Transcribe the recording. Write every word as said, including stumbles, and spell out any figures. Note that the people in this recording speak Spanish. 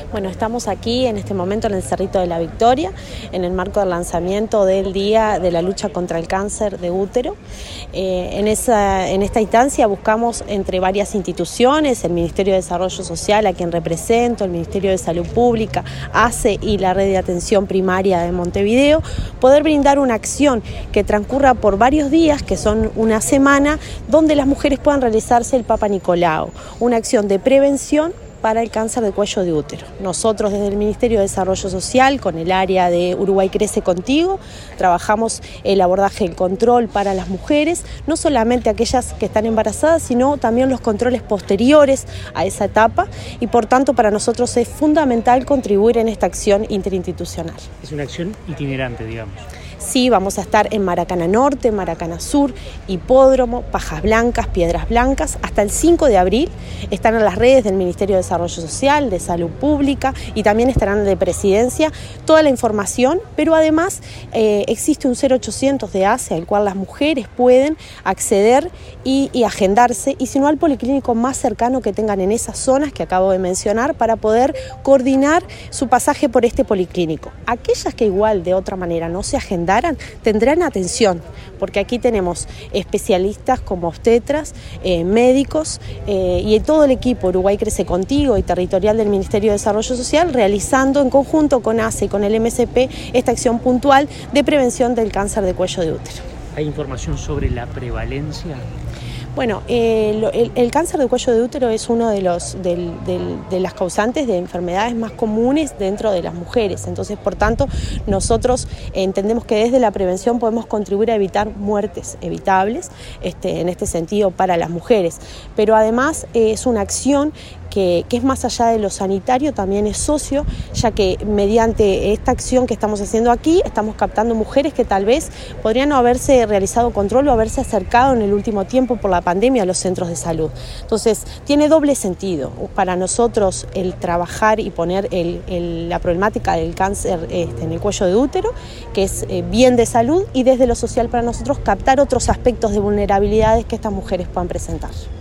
Bueno, estamos aquí en este momento en el Cerrito de la Victoria, en el marco del lanzamiento del Día de la Lucha contra el Cáncer de Útero. Eh, en, esa, en esta instancia buscamos entre varias instituciones, el Ministerio de Desarrollo Social, a quien represento, el Ministerio de Salud Pública, A C E y la Red de Atención Primaria de Montevideo, poder brindar una acción que transcurra por varios días, que son una semana, donde las mujeres puedan realizarse el Papa Nicolau, una acción de prevención para el cáncer de cuello de útero. Nosotros desde el Ministerio de Desarrollo Social, con el área de Uruguay Crece Contigo, trabajamos el abordaje del control para las mujeres, no solamente aquellas que están embarazadas, sino también los controles posteriores a esa etapa, y por tanto para nosotros es fundamental contribuir en esta acción interinstitucional. Es una acción itinerante, digamos. Sí, vamos a estar en Maracaná Norte, Maracaná Sur, Hipódromo, Pajas Blancas, Piedras Blancas, hasta el cinco de abril. Están en las redes del Ministerio de Desarrollo Social, de Salud Pública, y también estarán de Presidencia toda la información, pero además eh, existe un cero ochocientos de A C E al cual las mujeres pueden acceder y, y agendarse, y si no al policlínico más cercano que tengan en esas zonas que acabo de mencionar, para poder coordinar su pasaje por este policlínico. Aquellas que igual de otra manera no se agendan tendrán atención, porque aquí tenemos especialistas como obstetras, eh, médicos eh, y todo el equipo Uruguay Crece Contigo y territorial del Ministerio de Desarrollo Social, realizando en conjunto con A C E y con el M S P esta acción puntual de prevención del cáncer de cuello de útero. ¿Hay información sobre la prevalencia? Bueno, eh, el, el cáncer de cuello de útero es uno de, los, del, del, de las causantes de enfermedades más comunes dentro de las mujeres. Entonces, por tanto, nosotros entendemos que desde la prevención podemos contribuir a evitar muertes evitables, este, en este sentido, para las mujeres. Pero además eh, es una acción Que, que es más allá de lo sanitario, también es socio, ya que mediante esta acción que estamos haciendo aquí, estamos captando mujeres que tal vez podrían no haberse realizado control o haberse acercado en el último tiempo por la pandemia a los centros de salud. Entonces, tiene doble sentido. Para nosotros, el trabajar y poner el, el, la problemática del cáncer este, en el cuello de útero, que es eh, bien de salud, y desde lo social para nosotros captar otros aspectos de vulnerabilidades que estas mujeres puedan presentar.